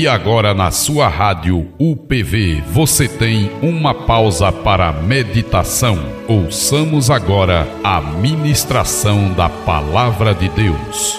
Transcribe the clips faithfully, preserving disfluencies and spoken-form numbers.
E agora na sua rádio U P V você tem uma pausa para meditação. Ouçamos agora a ministração da Palavra de Deus.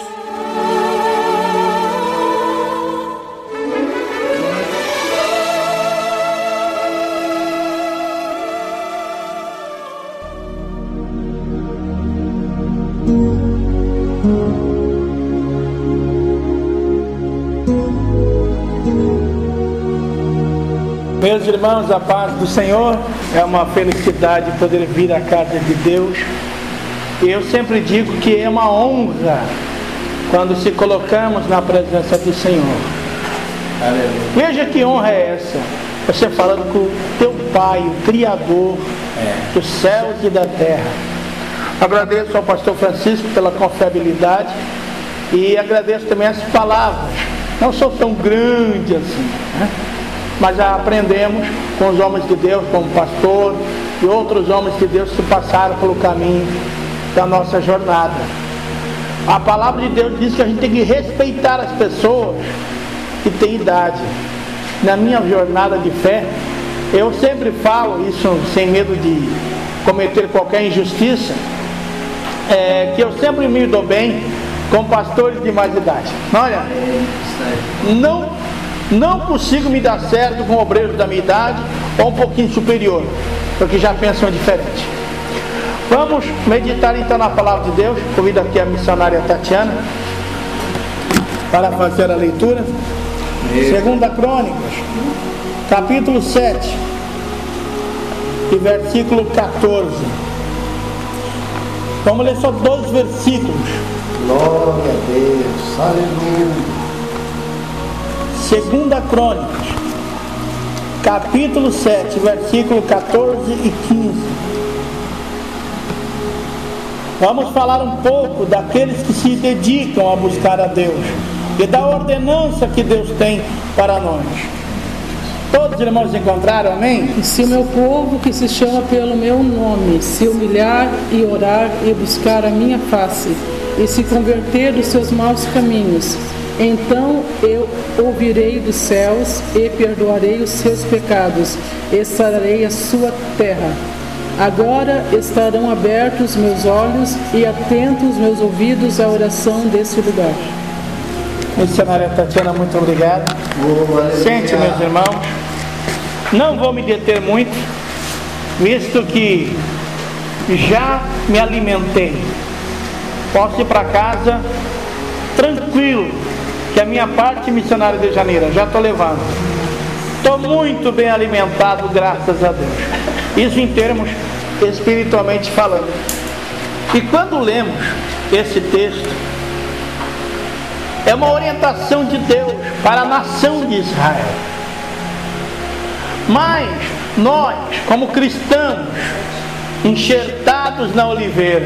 Meus irmãos, a paz do Senhor, é uma felicidade poder vir à casa de Deus. E eu sempre digo que é uma honra quando se colocamos na presença do Senhor. Aleluia. Veja que honra é essa, você falando com o teu Pai, o Criador é. dos céus e da terra. Agradeço ao pastor Francisco pela confiabilidade e agradeço também as palavras. Não sou tão grande assim, né? Mas já aprendemos com os homens de Deus, como pastor e outros homens de Deus que passaram pelo caminho da nossa jornada. A palavra de Deus diz que a gente tem que respeitar as pessoas que têm idade. Na minha jornada de fé, eu sempre falo isso sem medo de cometer qualquer injustiça, é, que eu sempre me dou bem com pastores de mais idade. Olha, não... Não consigo me dar certo com obreiros da minha idade ou um pouquinho superior, porque já pensam diferente. Vamos meditar então na palavra de Deus. Convido aqui a missionária Tatiana para fazer a leitura. Segunda Crônicas, capítulo sete e versículo catorze. Vamos ler só dois versículos. Glória a Deus, aleluia. Segunda Crônicas, capítulo sete, versículo catorze e quinze. Vamos falar um pouco daqueles que se dedicam a buscar a Deus e da ordenança que Deus tem para nós. Todos os irmãos encontraram, amém? E se o meu povo, que se chama pelo meu nome, se humilhar e orar e buscar a minha face e se converter dos seus maus caminhos, então eu ouvirei dos céus e perdoarei os seus pecados e sararei a sua terra. Agora estarão abertos meus olhos e atentos meus ouvidos à oração desse lugar. Missionária Tatiana, muito obrigado. Sente, meus irmãos. Não vou me deter muito, visto que já me alimentei. Posso ir para casa tranquilo, que a minha parte, missionária de Janeiro, já estou levando. Estou muito bem alimentado, graças a Deus. Isso em termos espiritualmente falando. E quando lemos esse texto, é uma orientação de Deus para a nação de Israel. Mas nós, como cristãos, enxertados na oliveira,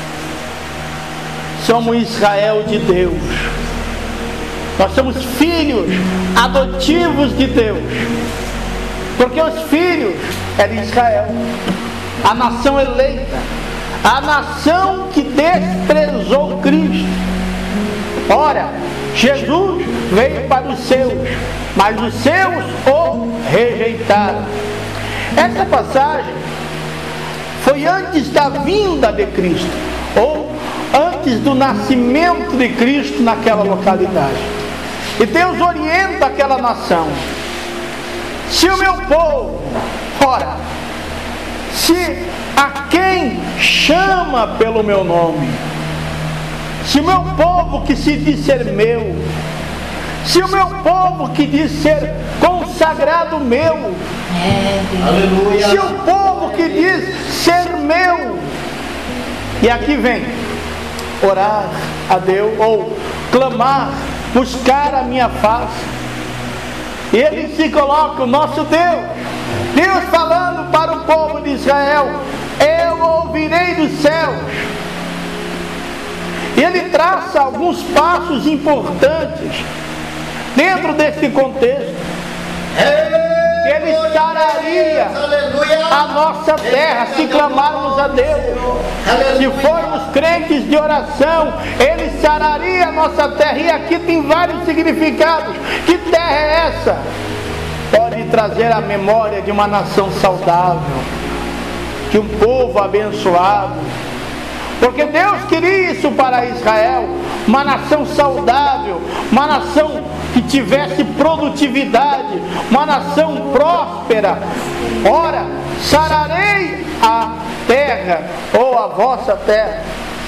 somos Israel de Deus. Nós somos filhos adotivos de Deus, porque os filhos é de Israel, a nação eleita, a nação que desprezou Cristo. Ora, Jesus veio para os seus, mas os seus o rejeitaram. Essa passagem foi antes da vinda de Cristo, ou antes do nascimento de Cristo naquela localidade. E Deus orienta aquela nação. Se o meu povo, ora, se a quem chama pelo meu nome, se o meu povo que se diz ser meu, se o meu povo que diz ser consagrado meu, aleluia. Se o povo que diz ser meu, e aqui vem orar a Deus, ou clamar, buscar a minha face, ele se coloca, o nosso Deus, Deus falando para o povo de Israel: eu ouvirei dos céus. Ele traça alguns passos importantes dentro desse contexto. Ele sararia a nossa terra se clamarmos a Deus. Se formos crentes de oração, Ele sararia a nossa terra. E aqui tem vários significados. Que terra é essa? Pode trazer a memória de uma nação saudável, de um povo abençoado. Porque Deus queria isso para Israel, uma nação saudável, uma nação que tivesse produtividade, uma nação próspera. Ora, sararei a terra, ou a vossa terra.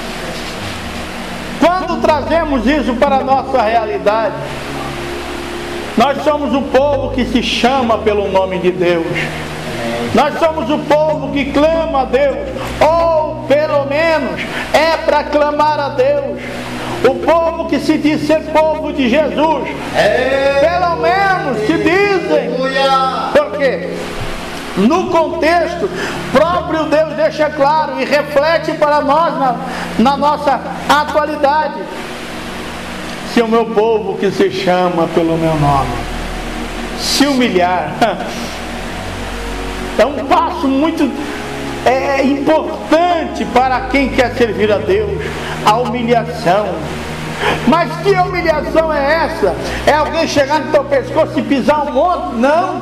Quando trazemos isso para a nossa realidade, nós somos o povo que se chama pelo nome de Deus. Nós somos o povo que clama a Deus, ou pelo menos é para clamar a Deus. O povo que se diz ser povo de Jesus, pelo menos se dizem. Por quê? No contexto, próprio Deus deixa claro e reflete para nós na, na nossa atualidade. Se o meu povo que se chama pelo meu nome se humilhar, é um passo muito é, importante para quem quer servir a Deus, a humilhação. Mas que humilhação é essa? É alguém chegar no teu pescoço e pisar um monte? Não.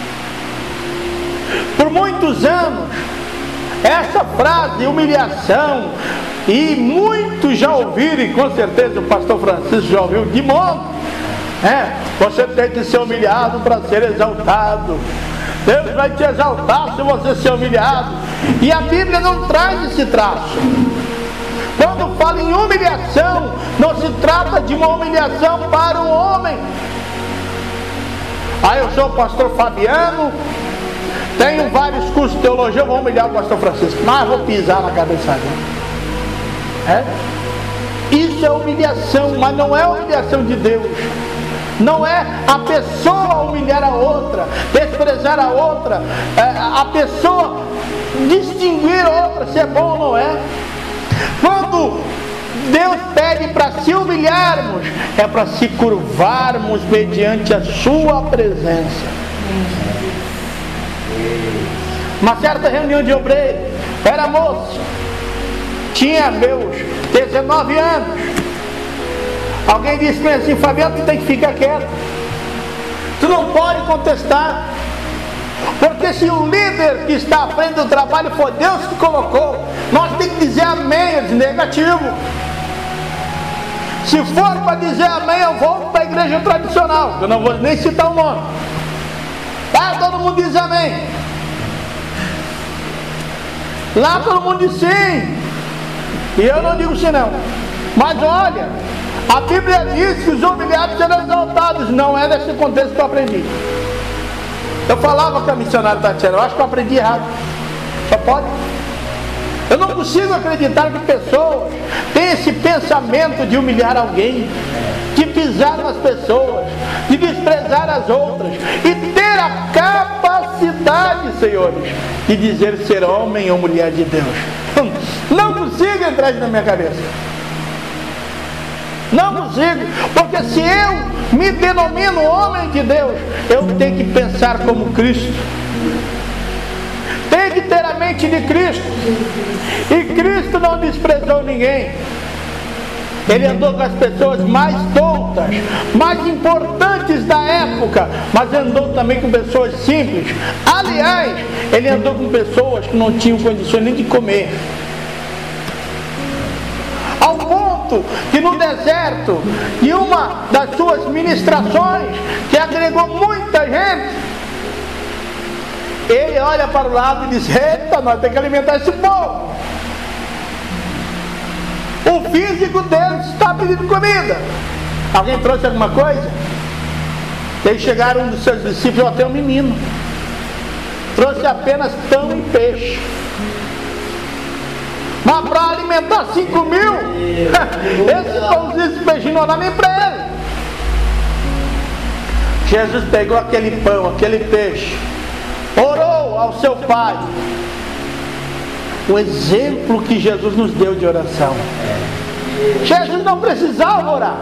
Por muitos anos, essa frase, humilhação, e muitos já ouviram, e com certeza o pastor Francisco já ouviu de monte, é, você tem que ser humilhado para ser exaltado. Deus vai te exaltar se você ser humilhado. E a Bíblia não traz esse traço. Quando fala em humilhação, não se trata de uma humilhação para o homem. Ah, eu sou o pastor Fabiano, tenho vários cursos de teologia, eu vou humilhar o pastor Francisco, mas vou pisar na cabeça dele. É? Isso é humilhação, mas não é humilhação de Deus. Não é a pessoa humilhar a outra, desprezar a outra, é a pessoa distinguir a outra se é bom ou não é. Quando Deus pede para se humilharmos, é para se curvarmos mediante a sua presença. Uma certa reunião de obreiros, era moço, tinha meus dezenove anos. Alguém disse para mim assim: Fabiano, tu tem que ficar quieto, tu não pode contestar, porque se o líder que está à frente do trabalho for Deus que colocou, nós temos que dizer amém, eu disse, negativo. Se for para dizer amém, eu volto para a igreja tradicional, eu não vou nem citar o nome. Lá todo mundo diz amém, lá todo mundo diz sim, e eu não digo sim não. Mas olha, a Bíblia diz que os humilhados serão exaltados. Não é nesse contexto que eu aprendi. Eu falava com a missionária Tatiana, eu acho que eu aprendi errado. Só pode. Eu não consigo acreditar que pessoas têm esse pensamento de humilhar alguém, de pisar nas pessoas, de desprezar as outras, e ter a capacidade, senhores, de dizer ser homem ou mulher de Deus. Não consigo entrar isso na minha cabeça. Não consigo, porque se eu me denomino homem de Deus, eu tenho que pensar como Cristo, tenho que ter a mente de Cristo. E Cristo não desprezou ninguém. Ele andou com as pessoas mais doutas, mais importantes da época, mas andou também com pessoas simples. Aliás, ele andou com pessoas que não tinham condições nem de comer. Ao ponto que no deserto, em uma das suas ministrações, que agregou muita gente, ele olha para o lado e diz: eita, nós temos que alimentar esse povo. O físico deles está pedindo comida. Alguém trouxe alguma coisa? Daí chegaram um dos seus discípulos, até um menino, trouxe apenas pão e peixe. Mas para alimentar cinco mil, esse pãozinho, esse peixinho não dá nem para ele. Jesus pegou aquele pão, aquele peixe, orou ao seu Pai. O exemplo que Jesus nos deu de oração. Jesus não precisava orar,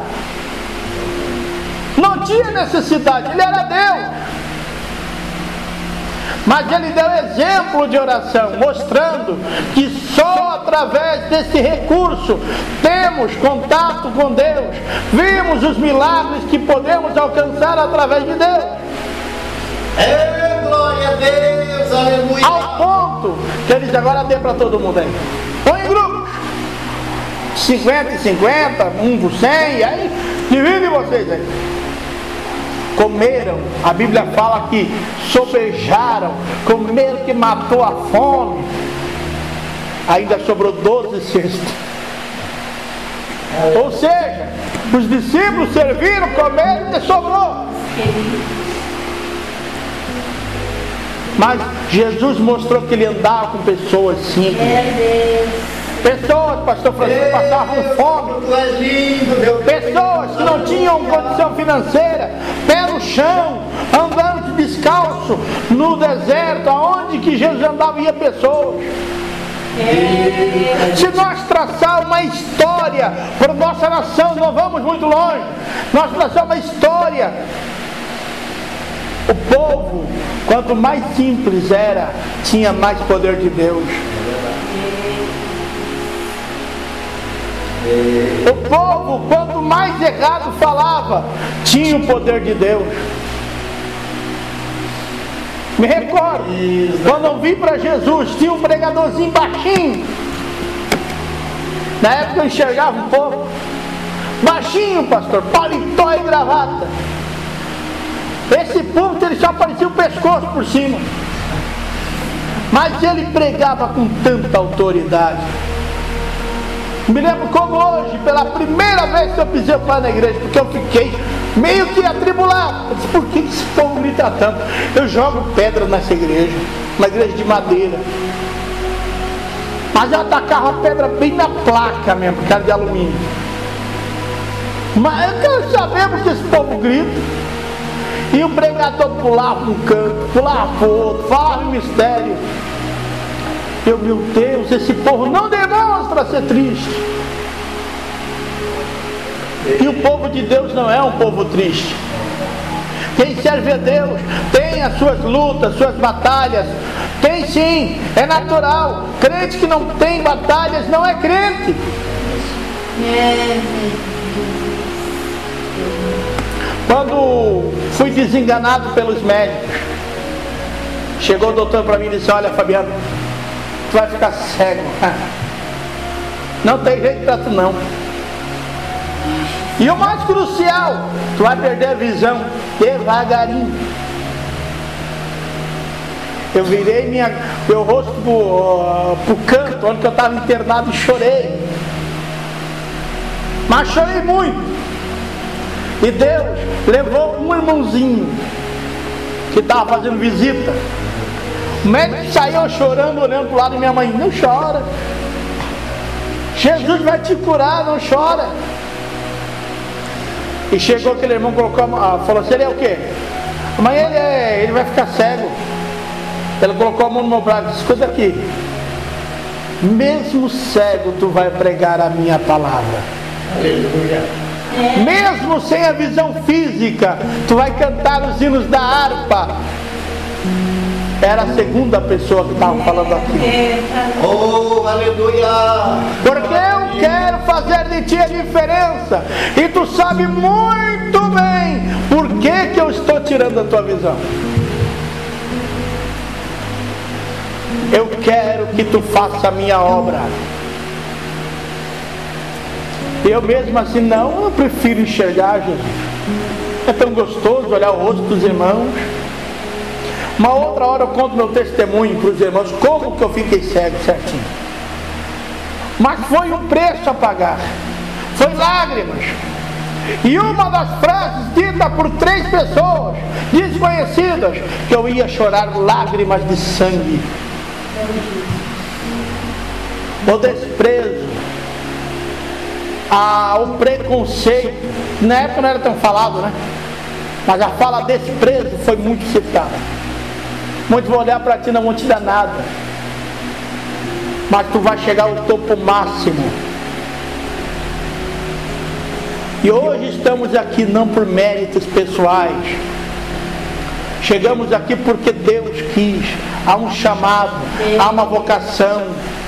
não tinha necessidade, ele era Deus. mas ele deu exemplo de oração, mostrando que só através desse recurso temos contato com Deus, vimos os milagres que podemos alcançar através de Deus. É, glória a Deus, aleluia. Ao ponto que eles agora dê para todo mundo aí. Põe em grupos, cinquenta e cinquenta, um por cem, e aí divide vocês aí. Comeram, a Bíblia fala que sobejaram, comeram que matou a fome. Ainda sobrou doze cestos. Ou seja, os discípulos serviram, comeram e sobrou. Mas Jesus mostrou que ele andava com pessoas simples. Pessoas, pastor Francisco, passavam fome. Pessoas que não tinham condição financeira, pé no chão, andando descalço no deserto, aonde que Jesus andava ia pessoas. Se nós traçar uma história para nossa nação, não vamos muito longe. Nós traçar uma história. O povo, quanto mais simples era, tinha mais poder de Deus. O povo, quanto mais errado falava, tinha o poder de Deus. Me recordo, quando eu vim para Jesus, tinha um pregadorzinho baixinho. Na época eu enxergava um pouco. Baixinho, pastor, paletó e gravata. Esse púlpito, ele só parecia o pescoço por cima. Mas ele pregava com tanta autoridade. Me lembro como hoje, pela primeira vez que eu pisei o pé na igreja, porque eu fiquei meio que atribulado. Eu disse, por que esse povo grita tanto? Eu jogo pedra nessa igreja, uma igreja de madeira. Mas eu atacava a pedra bem na placa mesmo, por causa de alumínio. Mas eu quero saber porque esse povo grita. E o pregador pulava para um canto, pulava para o outro, falava em mistério. Eu, meu Deus, esse povo não demonstra ser triste. E o povo de Deus não é um povo triste. Quem serve a Deus tem as suas lutas, suas batalhas. Tem sim, é natural. Crente que não tem batalhas não é crente. Quando fui desenganado pelos médicos, chegou o doutor para mim e disse, olha, Fabiano, tu vai ficar cego. Não tem jeito para tu não. E o mais crucial, tu vai perder a visão devagarinho. Eu virei minha, meu rosto para o canto, onde eu estava internado, e chorei. Mas chorei muito. E Deus levou um irmãozinho que estava fazendo visita. O médico saiu chorando, olhando para o lado, e minha mãe, não chora. Jesus vai te curar, não chora. E chegou aquele irmão, colocou, falou assim, ele é o quê? Mãe, ele, é, ele vai ficar cego. Ele colocou a mão no meu braço e disse, escuta aqui. Mesmo cego, tu vai pregar a minha palavra. Aleluia. Mesmo sem a visão física, tu vai cantar os hinos da harpa. Era a segunda pessoa que estava falando aqui. Oh, aleluia! Porque eu quero fazer de ti a diferença. E tu sabe muito bem por que, que eu estou tirando a tua visão. Eu quero que tu faça a minha obra. Eu mesmo assim, não, eu prefiro enxergar, Jesus. É tão gostoso olhar o rosto dos irmãos. Uma outra hora eu conto meu testemunho para os irmãos, como que eu fiquei cego certinho. Mas foi um preço a pagar. Foi lágrimas. E uma das frases dita por três pessoas desconhecidas, que eu ia chorar lágrimas de sangue. O desprezo, ah, o preconceito, na época não era tão falado, né? Mas a fala desprezo foi muito citada. Muitos vão olhar para ti e não vão te dar nada, mas tu vai chegar ao topo máximo. E hoje estamos aqui não por méritos pessoais, Chegamos aqui porque Deus quis. Há um chamado, há uma vocação.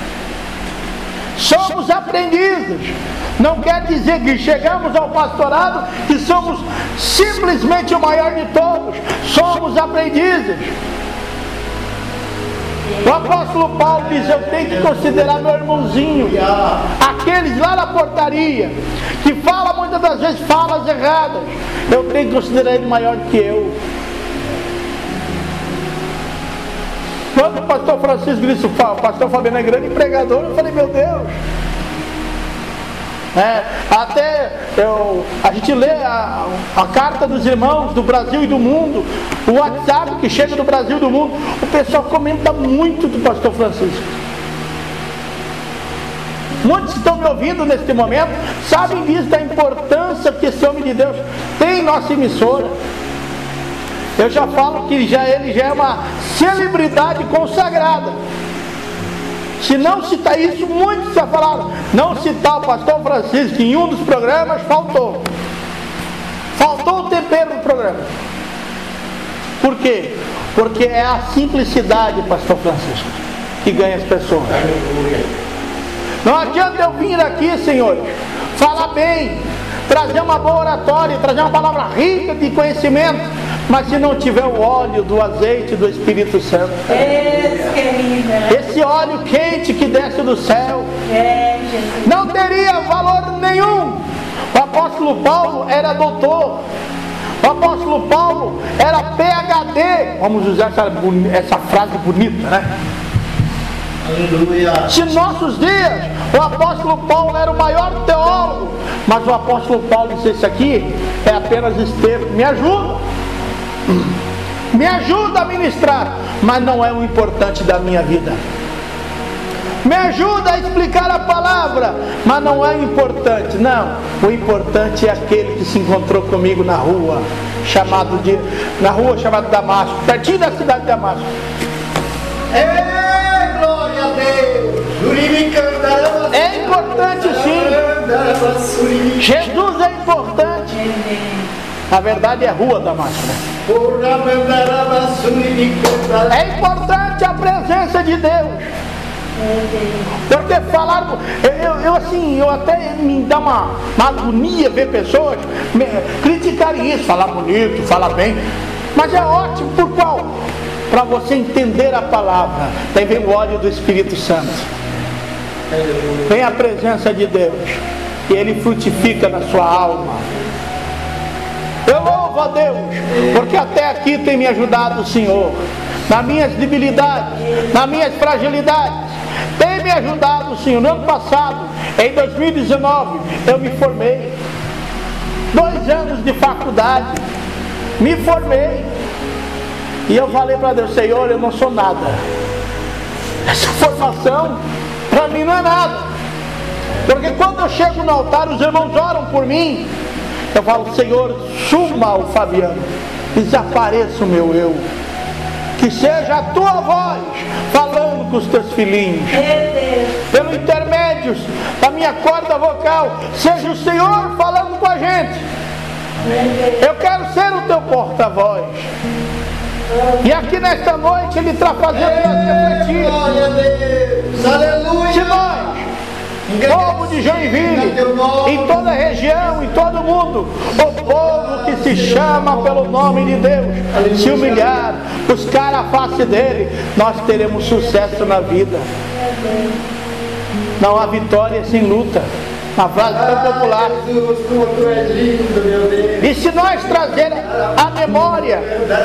Somos aprendizes. Não quer dizer que chegamos ao pastorado que somos simplesmente o maior de todos. Somos aprendizes. O apóstolo Paulo diz: eu tenho que considerar meu irmãozinho, aqueles lá na portaria, que fala muitas das vezes falas erradas, eu tenho que considerar ele maior que eu. Quando o pastor Francisco disse, o pastor Fabiano é grande pregador, eu falei, meu Deus. É, até eu, a gente lê a, a carta dos irmãos do Brasil e do mundo, o WhatsApp que chega do Brasil e do mundo, o pessoal comenta muito do pastor Francisco. Muitos que estão me ouvindo neste momento sabem disso, da importância que esse homem de Deus tem em nossa emissora. Eu já falo que já, ele já é uma celebridade consagrada. Se não citar isso, muitos já falaram. Não citar o pastor Francisco em um dos programas, faltou. Faltou o tempero do programa. Por quê? Porque é a simplicidade, pastor Francisco, que ganha as pessoas. Não adianta eu vir aqui, senhores, falar bem, trazer uma boa oratória, trazer uma palavra rica de conhecimento, mas se não tiver o óleo do azeite do Espírito Santo, esse óleo quente que desce do céu, não teria valor nenhum. O apóstolo Paulo era doutor, o apóstolo Paulo era P H D, vamos usar essa, essa frase bonita, né? Aleluia. Se nossos dias o apóstolo Paulo era o maior teólogo, mas o apóstolo Paulo disse: isso aqui é apenas esterco, me ajuda, me ajuda a ministrar, mas não é o importante da minha vida. Me ajuda a explicar a palavra, mas não é o importante. Não, o importante é aquele que se encontrou comigo na rua, chamado de, na rua chamada Damasco, pertinho da cidade de Damasco. Ei, glória a Deus. É importante sim. Jesus é importante. Na verdade é rua Damasco, né? É importante a presença de Deus. Porque falar, eu, eu assim, eu até me dá uma, uma agonia ver pessoas me, criticarem isso, falar bonito, falar bem, mas é ótimo. Por qual? Para você entender a palavra, daí vem o óleo do Espírito Santo, vem a presença de Deus, e Ele frutifica na sua alma. Eu louvo a Deus, porque até aqui tem me ajudado o Senhor, nas minhas debilidades, nas minhas fragilidades, tem me ajudado o Senhor. No ano passado, em dois mil e dezenove, eu me formei, dois anos de faculdade, me formei, e eu falei para Deus: Senhor, eu não sou nada, essa formação para mim não é nada, porque quando eu chego no altar, os irmãos oram por mim, eu falo: Senhor, suma o Fabiano, desapareça o meu eu, que seja a tua voz falando com os teus filhinhos, pelo intermédio da minha corda vocal, seja o Senhor falando com a gente. Eu quero ser o teu porta-voz. E aqui nesta noite Ele está fazendo nós refletir. Se nós, povo de Joinville, em toda a região, em todo o mundo, o povo que se chama pelo nome de Deus, se humilhar, buscar a face dEle, nós teremos sucesso na vida. Não há vitória sem luta. Uma frase tão popular. E se nós trazermos a memória,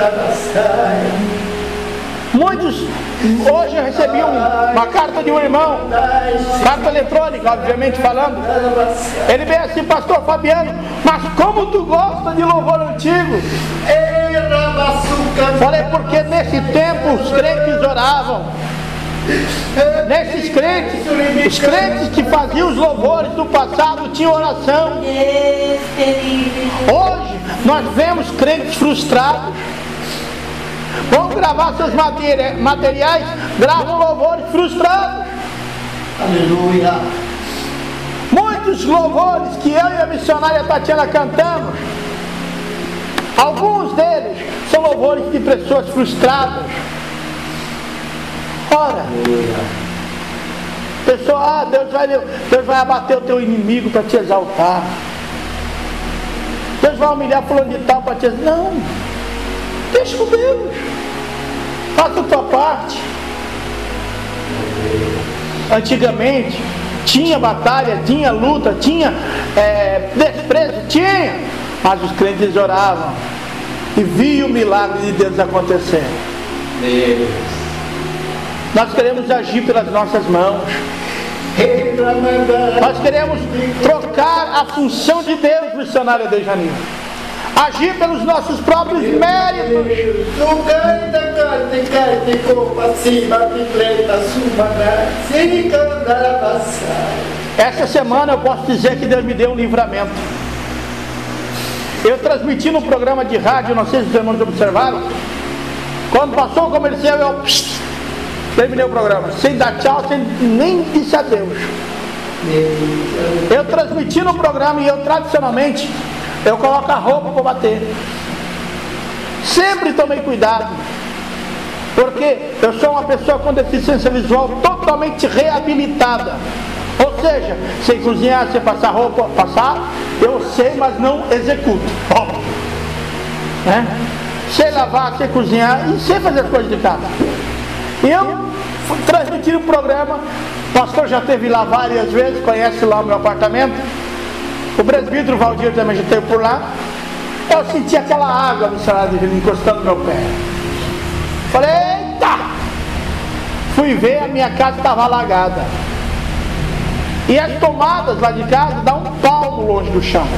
muitos, hoje eu recebi um, uma carta de um irmão, carta eletrônica, obviamente falando. Ele veio assim: pastor Fabiano, mas como tu gosta de louvor antigo? Falei: porque nesse tempo os crentes oravam. Nesses crentes, os crentes que faziam os louvores do passado tinham oração. Hoje nós vemos crentes frustrados, vão gravar seus materiais, gravam louvores frustrados. Aleluia. Muitos louvores que eu e a missionária Tatiana cantamos, Alguns deles são louvores de pessoas frustradas. Ora, pessoa, ah, Deus vai, Deus vai abater o teu inimigo para te exaltar. Deus vai humilhar fulano de tal para te exaltar. Não, deixa com Deus. Faça a tua parte. Antigamente tinha batalha, tinha luta, tinha é, desprezo, tinha, mas os crentes oravam e viam o milagre de Deus acontecer. Deus. Nós queremos agir pelas nossas mãos. Nós queremos trocar a função de Deus, missionário de Janeiro. Agir pelos nossos próprios méritos. Essa semana eu posso dizer que Deus me deu um livramento. Eu transmiti no programa de rádio, não sei se os irmãos observaram. Quando passou o comercial, eu pss, terminei o programa, sem dar tchau, sem nem disse adeus. Eu transmiti no programa e eu tradicionalmente eu coloco a roupa para bater. Sempre tomei cuidado, porque eu sou uma pessoa com deficiência visual totalmente reabilitada. Ou seja, sei cozinhar, sei passar roupa, passar, eu sei, mas não executo. Óbvio. Né? Sei lavar, sei cozinhar e sei fazer as coisas de casa. Eu fui transmitir o programa, o pastor já esteve lá várias vezes, conhece lá o meu apartamento. O presbítero Valdir também já esteve por lá. Eu senti aquela água missionária de encostando no meu pé. Falei, eita! Fui ver, a minha casa estava alagada. E as tomadas lá de casa dá um palmo longe do chão.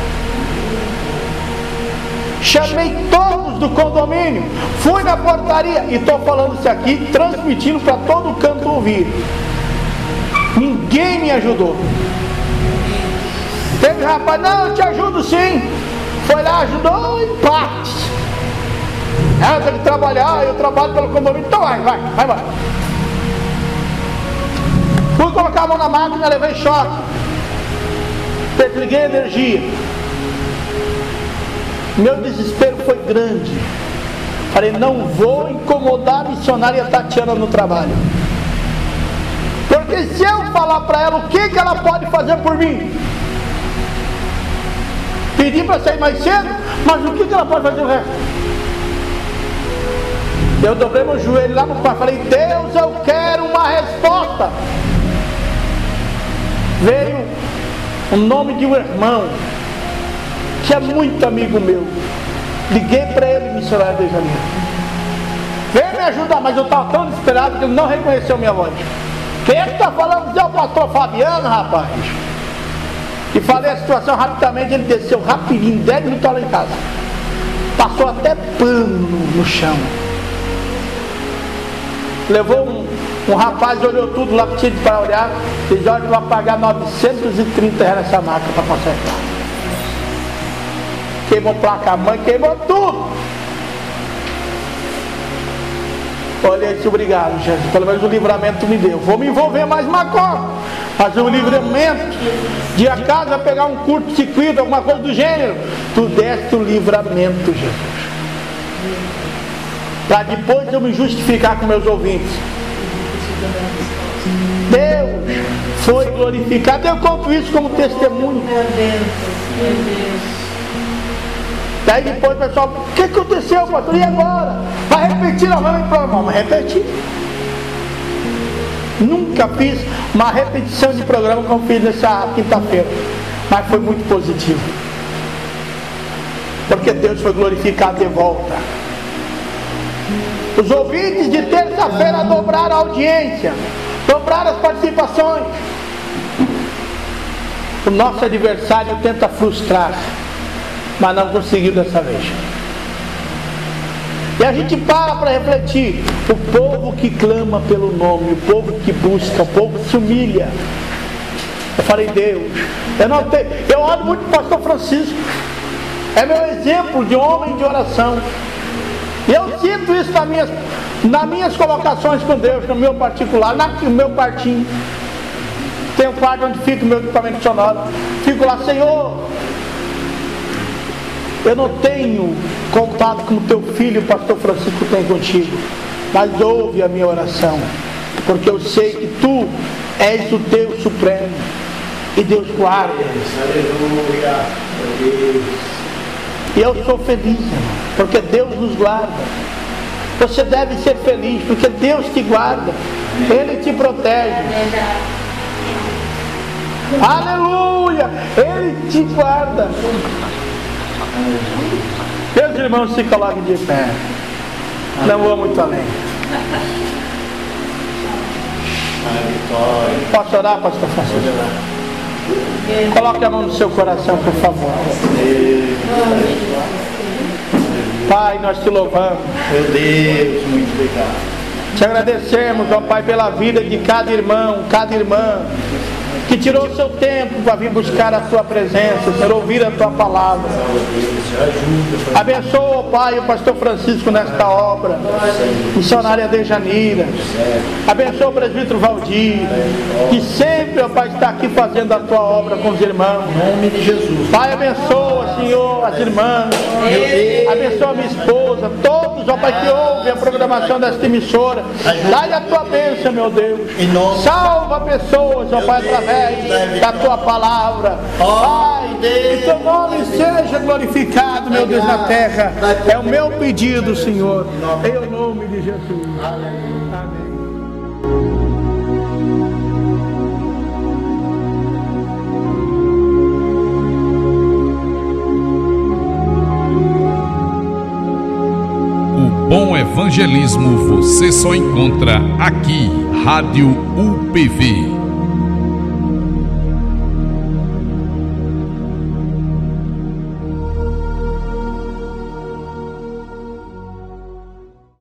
Chamei todos do condomínio, fui na portaria e estou falando isso aqui, transmitindo para todo canto ouvir. Ninguém me ajudou. Teve rapaz, não, eu te ajudo sim. Foi lá, ajudou em partes. É, eu tenho que trabalhar, eu trabalho pelo condomínio. Então vai, vai, vai, vai. Fui colocar a mão na máquina, levei choque. Desliguei a energia. Meu desespero foi grande. Falei, não vou incomodar a missionária Tatiana no trabalho. Porque se eu falar para ela o que, que ela pode fazer por mim, pedir para sair mais cedo, mas o que, que ela pode fazer o resto? Eu dobrei meu joelho lá no pai, falei, Deus, eu quero uma resposta. Veio o nome de um irmão que é muito amigo meu. Liguei para ele, missionário de Janeiro. Veio me ajudar, mas eu estava tão desesperado que ele não reconheceu minha voz. Quem é que está falando? É o pastor Fabiano, rapaz. E falei a situação rapidamente, ele desceu rapidinho, dez minutos lá em casa. Passou até pano no chão. Levou um, um rapaz, olhou tudo lá, tinha para olhar, disse, olha, vai pagar novecentos e trinta reais nessa máquina para consertar. Queimou placa-mãe, queimou tudo. Olha isso, obrigado, Jesus. Pelo menos o livramento me deu. Vou me envolver mais uma coisa. Fazer o livramento. De a casa pegar um curto-circuito, alguma coisa do gênero. Tu deste o livramento, Jesus. Para depois eu me justificar com meus ouvintes. Deus foi glorificado. Eu conto isso como testemunho. Meu Deus, meu Deus. Daí depois o pessoal, o que aconteceu, pastor? E agora? Vai repetir novamente para o irmão? Mas repetir. Nunca fiz uma repetição de programa como fiz nessa quinta-feira. Mas foi muito positivo. Porque Deus foi glorificado de volta. Os ouvintes de terça-feira dobraram a audiência, dobraram as participações. O nosso adversário tenta frustrar, mas não conseguiu dessa vez. E a gente para para refletir. O povo que clama pelo nome, o povo que busca, o povo que se humilha. Eu falei, Deus, eu não tenho, eu oro muito para o pastor Francisco. É meu exemplo de homem de oração. E eu sinto isso nas minhas, nas minhas colocações com Deus, no meu particular, no meu quartinho. Tem um quarto onde fica o meu equipamento sonoro. Fico lá, Senhor, Eu não tenho contato com o teu filho, o pastor Francisco, tem contigo, mas ouve a minha oração, porque eu sei que tu és o Deus supremo e Deus guarda. Aleluia. E eu sou feliz, irmão, porque Deus nos guarda. Você deve ser feliz, porque Deus te guarda, Ele te protege. Aleluia! Ele te guarda. Meus irmãos, se coloquem de pé. Não vou muito além. Posso orar, pastor Francisco? Coloque a mão no seu coração, por favor. Pai, nós te louvamos. Meu Deus, muito obrigado. Te agradecemos, ó Pai, pela vida de cada irmão, cada irmã que tirou o seu tempo para vir buscar a tua presença, Senhor, ouvir a tua palavra. Abençoa, ó Pai, o pastor Francisco nesta obra, missionária de Janeira. Abençoa o presbítero Valdir, que sempre, ó Pai, está aqui fazendo a tua obra com os irmãos. Em nome de Jesus. Pai, abençoa, Senhor, as irmãs. Abençoa a minha esposa, todos, ó Pai, que ouvem a programação desta emissora. Dá-lhe a tua bênção, meu Deus. Salva pessoas, ó Pai, através da tua palavra. Pai, que teu nome seja glorificado, meu Deus, na terra. É o meu pedido, Senhor, em nome de Jesus. Amém. O bom evangelismo você só encontra aqui, Rádio U P V.